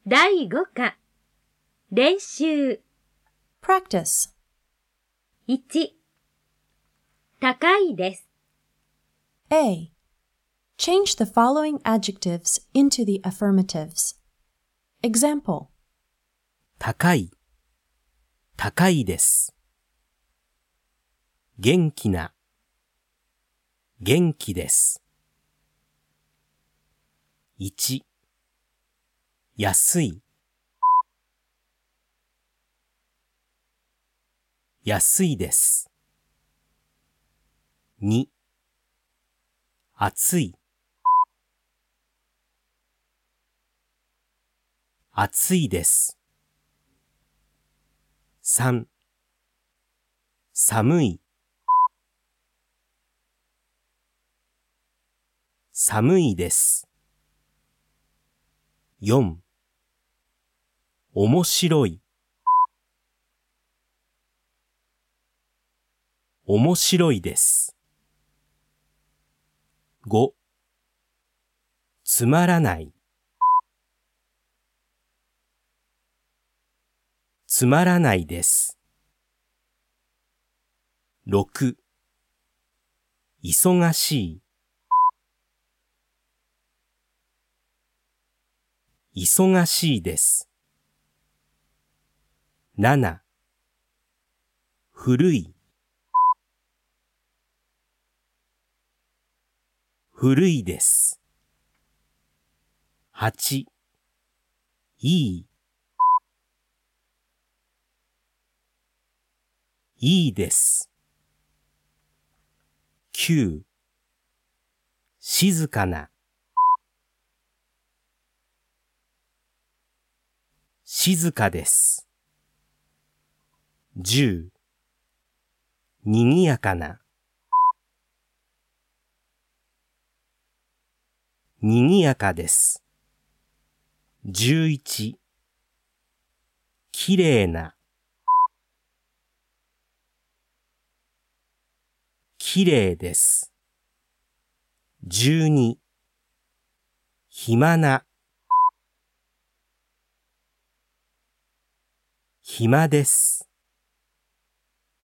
第5課練習 Practice. 1高いです。 A. Change the following adjectives into the affirmatives. Example. 高い、高いです。元気な、元気です。1、安い、安いです。2、暑い、暑いです。3、寒い、寒いです。4、面白い、面白いです。5、つまらない、つまらないです。6、忙しい、忙しいです。7、古い、古いです。8、いい、いいです。9、静かな、静かです。10、にぎやかな、にぎやかです。11、きれいな、きれいです。12、暇な、暇です。